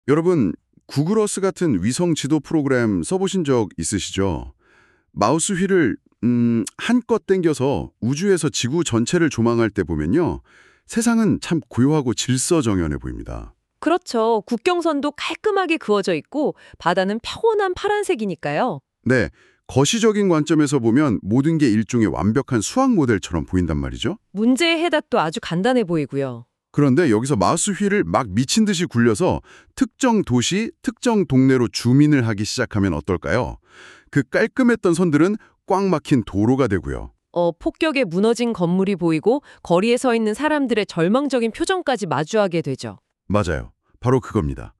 여러분, 구글어스 같은 위성 지도 프로그램 써보신 적 있으시죠? 마우스 휠을 한껏 당겨서 우주에서 지구 전체를 조망할 때 보면요. 세상은 참 고요하고 질서정연해 보입니다. 그렇죠. 국경선도 깔끔하게 그어져 있고 바다는 평온한 파란색이니까요. 네, 거시적인 관점에서 보면 모든 게 일종의 완벽한 수학 모델처럼 보인단 말이죠. 문제의 해답도 아주 간단해 보이고요. 그런데 여기서 마우스 휠을 막 미친 듯이 굴려서 특정 도시, 특정 동네로 줌인을 하기 시작하면 어떨까요? 그 깔끔했던 선들은 꽉 막힌 도로가 되고요. 폭격에 무너진 건물이 보이고 거리에 서 있는 사람들의 절망적인 표정까지 마주하게 되죠. 맞아요. 바로 그겁니다.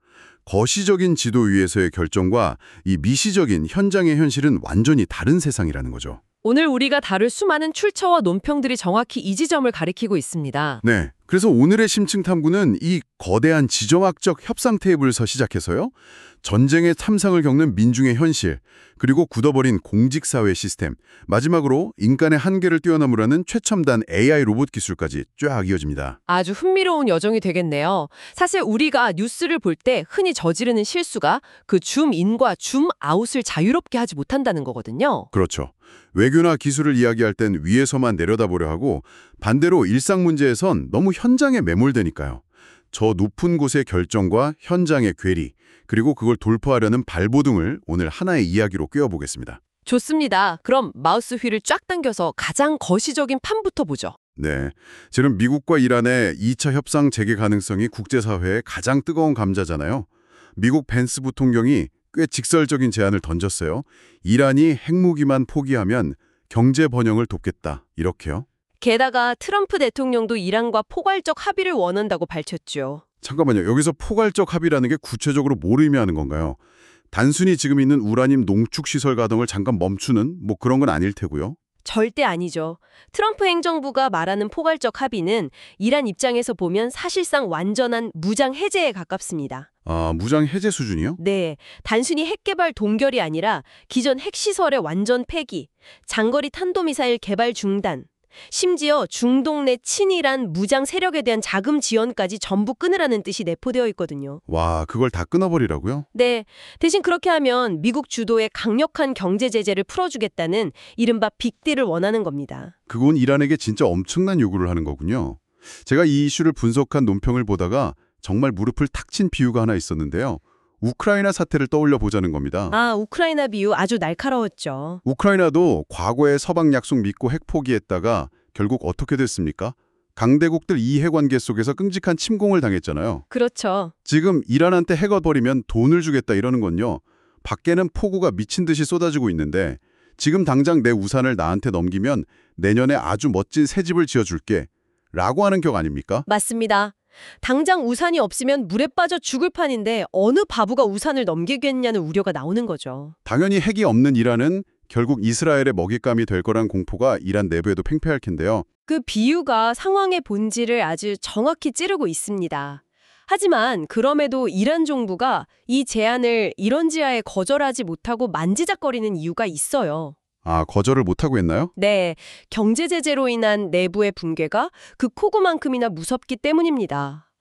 거시적인 지도 위에서의 결정과 이 미시적인 현장의 현실은 완전히 다른 세상이라는 거죠. 오늘 우리가 다룰 수많은 출처와 논평들이 정확히 이 지점을 가리키고 있습니다. 네. 그래서 오늘의 심층 탐구는 이 거대한 지정학적 협상 테이블에서 시작해서요. 전쟁의 참상을 겪는 민중의 현실, 그리고 굳어버린 공직사회 시스템, 마지막으로 인간의 한계를 뛰어넘으라는 최첨단 AI 로봇 기술까지 쫙 이어집니다. 아주 흥미로운 여정이 되겠네요. 사실 우리가 뉴스를 볼 때 흔히 저지르는 실수가 그 줌인과 줌아웃을 자유롭게 하지 못한다는 거거든요. 그렇죠. 외교나 기술을 이야기할 땐 위에서만 내려다보려 하고 반대로 일상 문제에선 너무 현장에 매몰되니까요. 저 높은 곳의 결정과 현장의 괴리, 그리고 그걸 돌파하려는 발버둥을 오늘 하나의 이야기로 꿰어보겠습니다. 좋습니다. 그럼 마우스 휠을 쫙 당겨서 가장 거시적인 판부터 보죠. 네, 지금 미국과 이란의 2차 협상 재개 가능성이 국제사회의 가장 뜨거운 감자잖아요. 미국 펜스 부통령이 꽤 직설적인 제안을 던졌어요. 이란이 핵무기만 포기하면 경제 번영을 돕겠다. 이렇게요. 게다가 트럼프 대통령도 이란과 포괄적 합의를 원한다고 밝혔죠. 잠깐만요. 여기서 포괄적 합의라는 게 구체적으로 뭘 의미하는 건가요? 단순히 지금 있는 우라늄 농축시설 가동을 잠깐 멈추는 뭐 그런 건 아닐 테고요. 절대 아니죠. 트럼프 행정부가 말하는 포괄적 합의는 이란 입장에서 보면 사실상 완전한 무장 해제에 가깝습니다. 아, 무장 해제 수준이요? 네, 단순히 핵개발 동결이 아니라 기존 핵시설의 완전 폐기, 장거리 탄도미사일 개발 중단, 심지어 중동 내 친이란 무장 세력에 대한 자금 지원까지 전부 끊으라는 뜻이 내포되어 있거든요. 와, 그걸 다 끊어버리라고요? 네, 대신 그렇게 하면 미국 주도의 강력한 경제 제재를 풀어주겠다는 이른바 빅딜을 원하는 겁니다. 그건 이란에게 진짜 엄청난 요구를 하는 거군요. 제가 이 이슈를 분석한 논평을 보다가 정말 무릎을 탁 친 비유가 하나 있었는데요. 우크라이나 사태를 떠올려 보자는 겁니다. 아, 우크라이나 비유 아주 날카로웠죠. 우크라이나도 과거에 서방 약속 믿고 핵 포기했다가 결국 어떻게 됐습니까? 강대국들 이해관계 속에서 끔찍한 침공을 당했잖아요. 그렇죠. 지금 이란한테 핵 얻어버리면 돈을 주겠다 이러는 건요. 밖에는 폭우가 미친 듯이 쏟아지고 있는데 지금 당장 내 우산을 나한테 넘기면 내년에 아주 멋진 새 집을 지어줄게 라고 하는 격 아닙니까? 맞습니다. 당장 우산이 없으면 물에 빠져 죽을 판인데 어느 바보가 우산을 넘기겠냐는 우려가 나오는 거죠. 당연히 핵이 없는 이란은 결국 이스라엘의 먹잇감이 될 거란 공포가 이란 내부에도 팽배할 텐데요. 그 비유가 상황의 본질을 아주 정확히 찌르고 있습니다. 하지만 그럼에도 이란 정부가 이 제안을 이런지하에 거절하지 못하고 만지작거리는 이유가 있어요. 아, 거절을 못하고 했나요? 네, 경제 제재로 인한 내부의 붕괴가 그 폭우만큼이나 무섭기 때문입니다.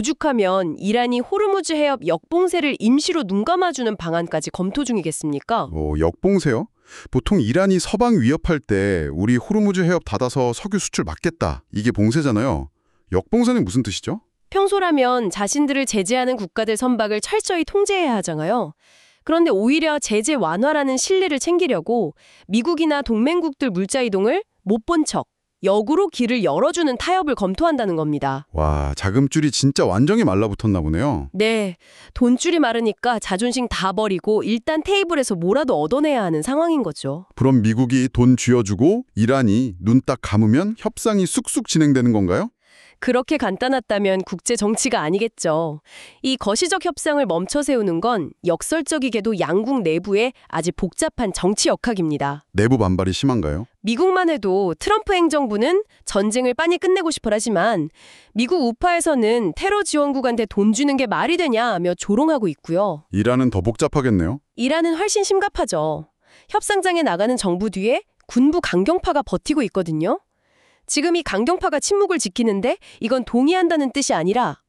오죽하면 이란이 호르무즈 해협 역봉쇄를 임시로 눈감아주는 방안까지 검토 중이겠습니까? 역봉쇄요? 보통 이란이 서방 위협할 때 우리 호르무즈 해협 닫아서 석유 수출 막겠다. 이게 봉쇄잖아요. 역봉쇄는 무슨 뜻이죠? 평소라면 자신들을 제재하는 국가들 선박을 철저히 통제해야 하잖아요. 그런데 오히려 제재 완화라는 신뢰를 챙기려고 미국이나 동맹국들 물자 이동을 못 본 척, 역으로 길을 열어주는 타협을 검토한다는 겁니다. 와, 자금줄이 진짜 완전히 말라붙었나 보네요. 네, 돈줄이 마르니까 자존심 다 버리고 일단 테이블에서 뭐라도 얻어내야 하는 상황인 거죠. 그럼 미국이 돈 쥐어주고 이란이 눈 딱 감으면 협상이 쑥쑥 진행되는 건가요? 그렇게 간단했다면 국제 정치가 아니겠죠. 이 거시적 협상을 멈춰 세우는 건 역설적이게도 양국 내부의 아주 복잡한 정치 역학입니다. 내부 반발이 심한가요? 미국만 해도 트럼프 행정부는 전쟁을 빨리 끝내고 싶어 하지만 미국 우파에서는 테러 지원국한테 돈 주는 게 말이 되냐며 조롱하고 있고요. 이란은 더 복잡하겠네요. 이란은 훨씬 심각하죠. 협상장에 나가는 정부 뒤에 군부 강경파가 버티고 있거든요. 지금 이 강경파가 침묵을 지키는데 이건 동의한다는 뜻이 아니라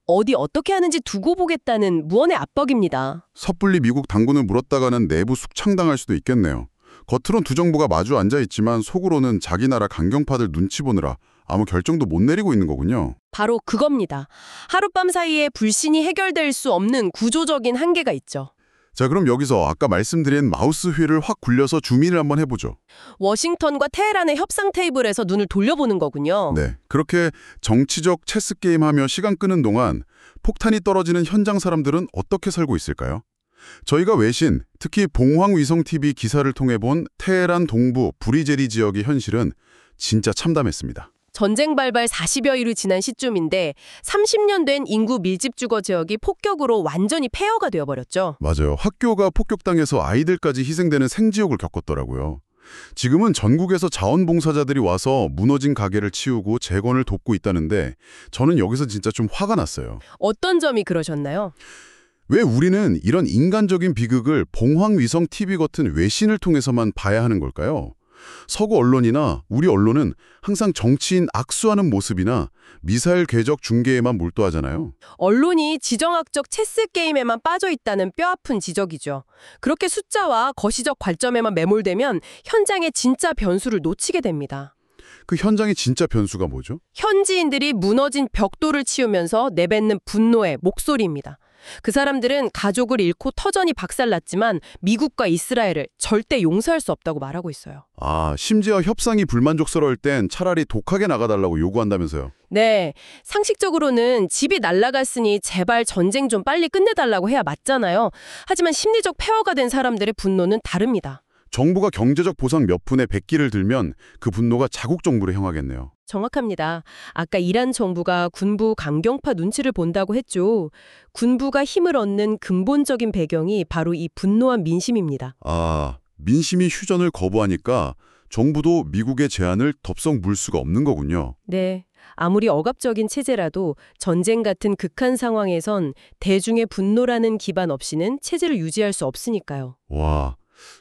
어디 어떻게 하는지 두고 보겠다는 무언의 압박입니다. 섣불리 미국 당군을 물었다가는 내부 숙청당할 수도 있겠네요. 겉으론 두 정부가 마주 앉아 있지만 속으로는 자기 나라 강경파들 눈치 보느라 아무 결정도 못 내리고 있는 거군요. 바로 그겁니다. 하룻밤 사이에 불신이 해결될 수 없는 구조적인 한계가 있죠. 자, 그럼 여기서 아까 말씀드린 마우스 휠을 확 굴려서 줌인을 한번 해보죠. 워싱턴과 테헤란의 협상 테이블에서 눈을 돌려보는 거군요. 네, 그렇게 정치적 체스 게임 하며 시간 끄는 동안 폭탄이 떨어지는 현장 사람들은 어떻게 살고 있을까요? 저희가 외신, 특히 봉황위성TV 기사를 통해 본 테헤란 동부 브리제리 지역의 현실은 진짜 참담했습니다. 전쟁 발발 40여일이 지난 시점인데 30년 된 인구 밀집 주거 지역이 폭격으로 완전히 폐허가 되어버렸죠. 맞아요. 학교가 폭격당해서 아이들까지 희생되는 생지옥을 겪었더라고요. 지금은 전국에서 자원봉사자들이 와서 무너진 가게를 치우고 재건을 돕고 있다는데 저는 여기서 진짜 좀 화가 났어요. 어떤 점이 그러셨나요? 왜 우리는 이런 인간적인 비극을 봉황위성TV 같은 외신을 통해서만 봐야 하는 걸까요? 서구 언론이나 우리 언론은 항상 정치인 악수하는 모습이나 미사일 궤적 중계에만 몰두하잖아요. 언론이 지정학적 체스 게임에만 빠져 있다는 뼈아픈 지적이죠. 그렇게 숫자와 거시적 관점에만 매몰되면 현장의 진짜 변수를 놓치게 됩니다. 그 현장의 진짜 변수가 뭐죠? 현지인들이 무너진 벽돌을 치우면서 내뱉는 분노의 목소리입니다. 그 사람들은 가족을 잃고 터전이 박살났지만 미국과 이스라엘을 절대 용서할 수 없다고 말하고 있어요. 아, 심지어 협상이 불만족스러울 땐 차라리 독하게 나가달라고 요구한다면서요. 네, 상식적으로는 집이 날아갔으니 제발 전쟁 좀 빨리 끝내달라고 해야 맞잖아요. 하지만 심리적 폐허가 된 사람들의 분노는 다릅니다. 정부가 경제적 보상 몇 푼에 백기를 들면 그 분노가 자국 정부로 향하겠네요. 정확합니다. 아까 이란 정부가 군부 강경파 눈치를 본다고 했죠. 군부가 힘을 얻는 근본적인 배경이 바로 이 분노한 민심입니다. 아, 민심이 휴전을 거부하니까 정부도 미국의 제안을 덥석 물 수가 없는 거군요. 네. 아무리 억압적인 체제라도 전쟁 같은 극한 상황에선 대중의 분노라는 기반 없이는 체제를 유지할 수 없으니까요. 와,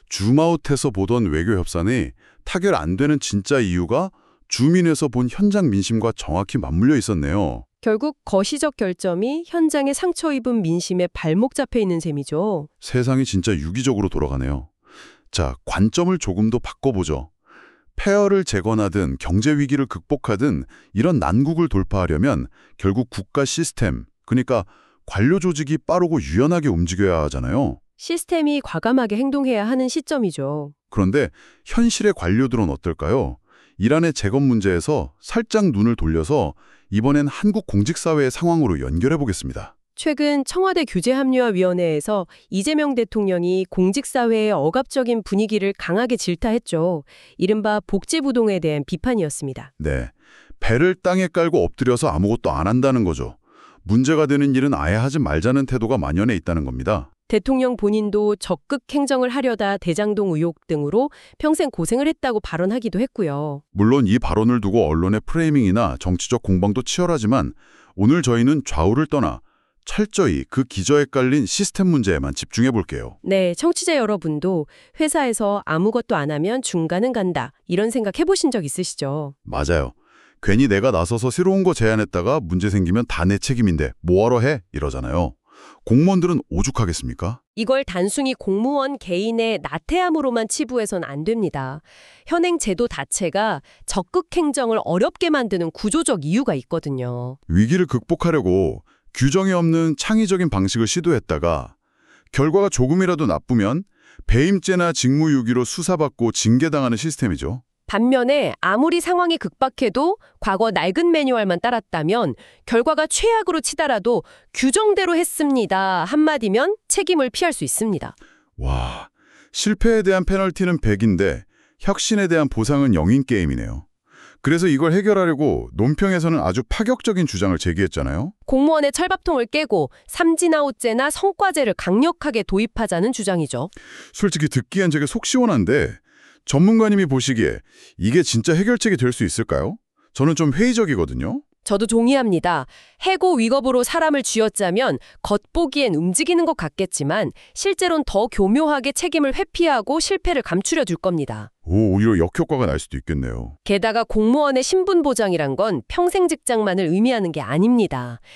줌아웃해서 보던 외교 협상이 타결 안 되는 진짜 이유가 줌인에서 본 현장 민심과 정확히 맞물려 있었네요. 결국 거시적 결점이 현장에 상처 입은 민심에 발목 잡혀 있는 셈이죠. 세상이 진짜 유기적으로 돌아가네요. 자, 관점을 조금 더 바꿔보죠. 폐허를 재건하든 경제 위기를 극복하든 이런 난국을 돌파하려면 결국 국가 시스템, 그러니까 관료 조직이 빠르고 유연하게 움직여야 하잖아요. 시스템이 과감하게 행동해야 하는 시점이죠. 그런데 현실의 관료들은 어떨까요? 이란의 재건 문제에서 살짝 눈을 돌려서 이번엔 한국 공직사회의 상황으로 연결해 보겠습니다. 최근 청와대 규제합리화위원회에서 이재명 대통령이 공직사회의 억압적인 분위기를 강하게 질타했죠. 이른바 복지부동에 대한 비판이었습니다. 네, 배를 땅에 깔고 엎드려서 아무것도 안 한다는 거죠. 문제가 되는 일은 아예 하지 말자는 태도가 만연해 있다는 겁니다. 대통령 본인도 적극 행정을 하려다 대장동 의혹 등으로 평생 고생을 했다고 발언하기도 했고요. 물론 이 발언을 두고 언론의 프레이밍이나 정치적 공방도 치열하지만 오늘 저희는 좌우를 떠나 철저히 그 기저에 깔린 시스템 문제에만 집중해 볼게요. 네, 청취자 여러분도 회사에서 아무것도 안 하면 중간은 간다. 이런 생각 해보신 적 있으시죠? 맞아요. 괜히 내가 나서서 새로운 거 제안했다가 문제 생기면 다 내 책임인데 뭐하러 해? 이러잖아요. 공무원들은 오죽하겠습니까? 이걸 단순히 공무원 개인의 나태함으로만 치부해선 안 됩니다. 현행 제도 자체가 적극 행정을 어렵게 만드는 구조적 이유가 있거든요. 위기를 극복하려고 규정이 없는 창의적인 방식을 시도했다가 결과가 조금이라도 나쁘면 배임죄나 직무유기로 수사받고 징계당하는 시스템이죠. 반면에 아무리 상황이 극박해도 과거 낡은 매뉴얼만 따랐다면 결과가 최악으로 치달아도 규정대로 했습니다. 한마디면 책임을 피할 수 있습니다. 와, 실패에 대한 페널티는 100인데 혁신에 대한 보상은 0인 게임이네요. 그래서 이걸 해결하려고 논평에서는 아주 파격적인 주장을 제기했잖아요. 공무원의 철밥통을 깨고 삼진아웃제나 성과제를 강력하게 도입하자는 주장이죠. 솔직히 듣기엔 되게 속 시원한데 전문가님이 보시기에 이게 진짜 해결책이 될 수 있을까요? 저는 좀 회의적이거든요. 저도 동의합니다. 해고 위급으로 사람을 쥐어짜면 겉보기엔 움직이는 것 같겠지만 실제로는 더 교묘하게 책임을 회피하고 실패를 감추려 둘 겁니다. 오히려 역효과가 날 수도 있겠네요. 게다가 공무원의 신분 보장이란 건 평생 직장만을 의미하는 게 아닙니다.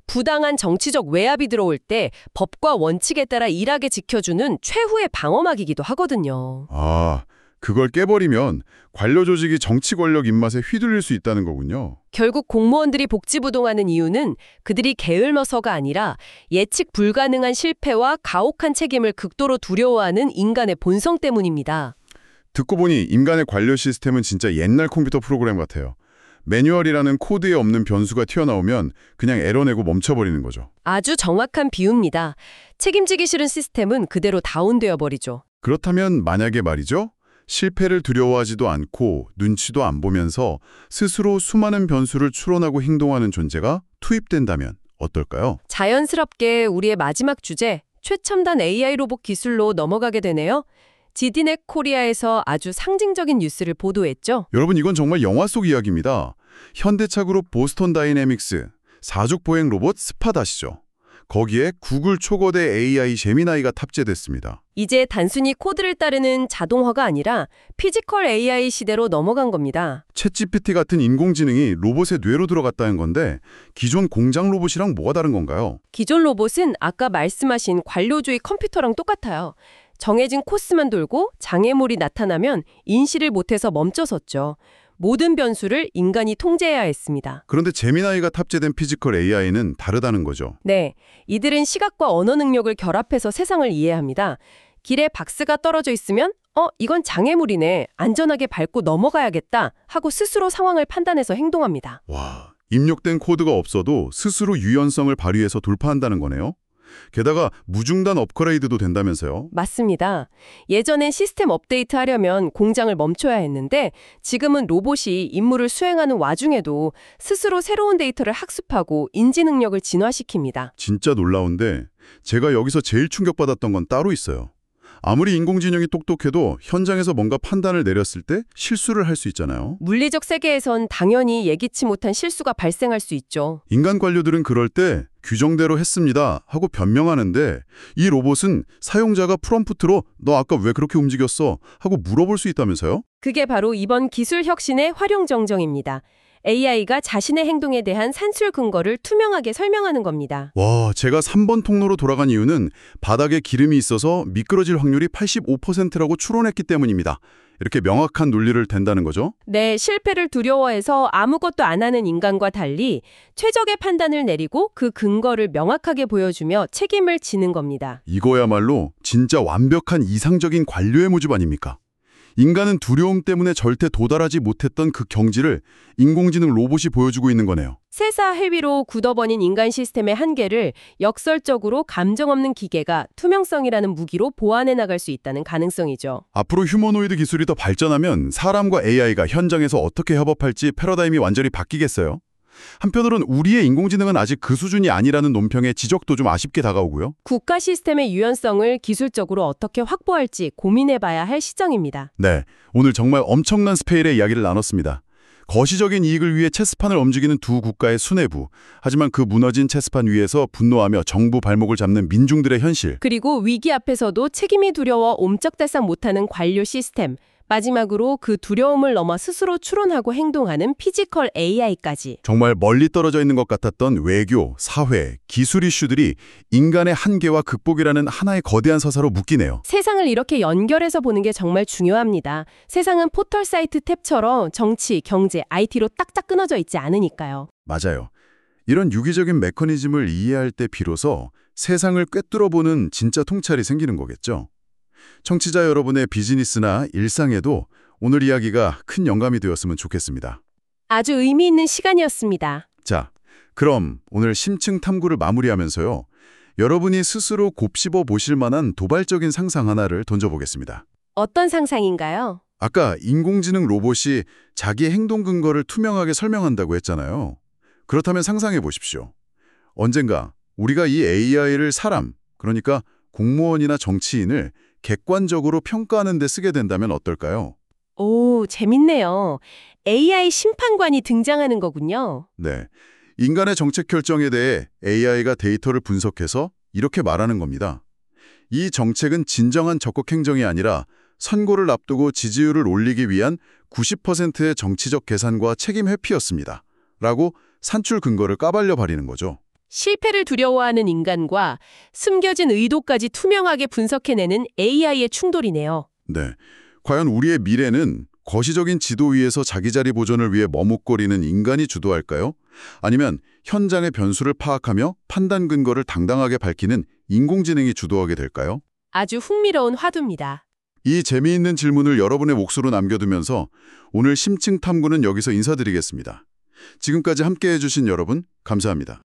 부당한 정치적 외압이 들어올 때 법과 원칙에 따라 일하게 지켜주는 최후의 방어막이기도 하거든요. 아, 그걸 깨버리면 관료 조직이 정치 권력 입맛에 휘둘릴 수 있다는 거군요. 결국 공무원들이 복지부동하는 이유는 그들이 게을러서가 아니라 예측 불가능한 실패와 가혹한 책임을 극도로 두려워하는 인간의 본성 때문입니다. 듣고 보니 인간의 관료 시스템은 진짜 옛날 컴퓨터 프로그램 같아요. 매뉴얼이라는 코드에 없는 변수가 튀어나오면 그냥 에러 내고 멈춰버리는 거죠. 아주 정확한 비유입니다. 책임지기 싫은 시스템은 그대로 다운되어 버리죠. 그렇다면 만약에 말이죠. 실패를 두려워하지도 않고 눈치도 안 보면서 스스로 수많은 변수를 추론하고 행동하는 존재가 투입된다면 어떨까요? 자연스럽게 우리의 마지막 주제, 최첨단 AI 로봇 기술로 넘어가게 되네요. 지디넷 코리아에서 아주 상징적인 뉴스를 보도했죠. 여러분 이건 정말 영화 속 이야기입니다. 현대차 그룹 보스턴 다이내믹스, 사족 보행 로봇 스팟아시죠? 거기에 구글 초거대 AI 제미나이가 탑재됐습니다. 이제 단순히 코드를 따르는 자동화가 아니라 피지컬 AI 시대로 넘어간 겁니다. 챗GPT 같은 인공지능이 로봇의 뇌로 들어갔다는 건데 기존 공장 로봇이랑 뭐가 다른 건가요? 기존 로봇은 아까 말씀하신 관료주의 컴퓨터랑 똑같아요. 정해진 코스만 돌고 장애물이 나타나면 인식을 못해서 멈춰섰죠. 모든 변수를 인간이 통제해야 했습니다. 그런데 제미나이가 탑재된 피지컬 AI는 다르다는 거죠. 네, 이들은 시각과 언어 능력을 결합해서 세상을 이해합니다. 길에 박스가 떨어져 있으면 이건 장애물이네. 안전하게 밟고 넘어가야겠다 하고 스스로 상황을 판단해서 행동합니다. 와, 입력된 코드가 없어도 스스로 유연성을 발휘해서 돌파한다는 거네요. 게다가 무중단 업그레이드도 된다면서요? 맞습니다. 예전엔 시스템 업데이트 하려면 공장을 멈춰야 했는데 지금은 로봇이 임무를 수행하는 와중에도 스스로 새로운 데이터를 학습하고 인지 능력을 진화시킵니다. 진짜 놀라운데 제가 여기서 제일 충격받았던 건 따로 있어요. 아무리 인공지능이 똑똑해도 현장에서 뭔가 판단을 내렸을 때 실수를 할 수 있잖아요. 물리적 세계에선 당연히 예기치 못한 실수가 발생할 수 있죠. 인간 관료들은 그럴 때 규정대로 했습니다 하고 변명하는데 이 로봇은 사용자가 프롬프트로 너 아까 왜 그렇게 움직였어? 하고 물어볼 수 있다면서요? 그게 바로 이번 기술 혁신의 활용 정정입니다. AI가 자신의 행동에 대한 산술 근거를 투명하게 설명하는 겁니다. 와, 제가 3번 통로로 돌아간 이유는 바닥에 기름이 있어서 미끄러질 확률이 85%라고 추론했기 때문입니다. 이렇게 명확한 논리를 댄다는 거죠? 네, 실패를 두려워해서 아무것도 안 하는 인간과 달리 최적의 판단을 내리고 그 근거를 명확하게 보여주며 책임을 지는 겁니다. 이거야말로 진짜 완벽한 이상적인 관료의 모습 아닙니까? 인간은 두려움 때문에 절대 도달하지 못했던 그 경지를 인공지능 로봇이 보여주고 있는 거네요. 세사 해위로 굳어버린 인간 시스템의 한계를 역설적으로 감정 없는 기계가 투명성이라는 무기로 보완해 나갈 수 있다는 가능성이죠. 앞으로 휴머노이드 기술이 더 발전하면 사람과 AI가 현장에서 어떻게 협업할지 패러다임이 완전히 바뀌겠어요. 한편으론 우리의 인공지능은 아직 그 수준이 아니라는 논평의 지적도 좀 아쉽게 다가오고요. 국가 시스템의 유연성을 기술적으로 어떻게 확보할지 고민해봐야 할 시점입니다. 네, 오늘 정말 엄청난 스케일의 이야기를 나눴습니다. 거시적인 이익을 위해 체스판을 움직이는 두 국가의 수뇌부, 하지만 그 무너진 체스판 위에서 분노하며 정부 발목을 잡는 민중들의 현실. 그리고 위기 앞에서도 책임이 두려워 옴짝달싹 못하는 관료 시스템, 마지막으로 그 두려움을 넘어 스스로 추론하고 행동하는 피지컬 AI까지. 정말 멀리 떨어져 있는 것 같았던 외교, 사회, 기술 이슈들이 인간의 한계와 극복이라는 하나의 거대한 서사로 묶이네요. 세상을 이렇게 연결해서 보는 게 정말 중요합니다. 세상은 포털 사이트 탭처럼 정치, 경제, IT로 딱딱 끊어져 있지 않으니까요. 맞아요. 이런 유기적인 메커니즘을 이해할 때 비로소 세상을 꿰뚫어보는 진짜 통찰이 생기는 거겠죠. 청취자 여러분의 비즈니스나 일상에도 오늘 이야기가 큰 영감이 되었으면 좋겠습니다. 아주 의미 있는 시간이었습니다. 자, 그럼 오늘 심층 탐구를 마무리하면서요. 여러분이 스스로 곱씹어 보실 만한 도발적인 상상 하나를 던져보겠습니다. 어떤 상상인가요? 아까 인공지능 로봇이 자기 행동 근거를 투명하게 설명한다고 했잖아요. 그렇다면 상상해 보십시오. 언젠가 우리가 이 AI를 사람, 그러니까 공무원이나 정치인을 객관적으로 평가하는 데 쓰게 된다면 어떨까요? 오, 재밌네요. AI 심판관이 등장하는 거군요. 네. 인간의 정책 결정에 대해 AI가 데이터를 분석해서 이렇게 말하는 겁니다. 이 정책은 진정한 적극 행정이 아니라 선거를 앞두고 지지율을 올리기 위한 90%의 정치적 계산과 책임 회피였습니다. 라고 산출 근거를 까발려 버리는 거죠. 실패를 두려워하는 인간과 숨겨진 의도까지 투명하게 분석해내는 AI의 충돌이네요. 네. 과연 우리의 미래는 거시적인 지도 위에서 자기 자리 보존을 위해 머뭇거리는 인간이 주도할까요? 아니면 현장의 변수를 파악하며 판단 근거를 당당하게 밝히는 인공지능이 주도하게 될까요? 아주 흥미로운 화두입니다. 이 재미있는 질문을 여러분의 몫으로 남겨두면서 오늘 심층 탐구는 여기서 인사드리겠습니다. 지금까지 함께해 주신 여러분 감사합니다.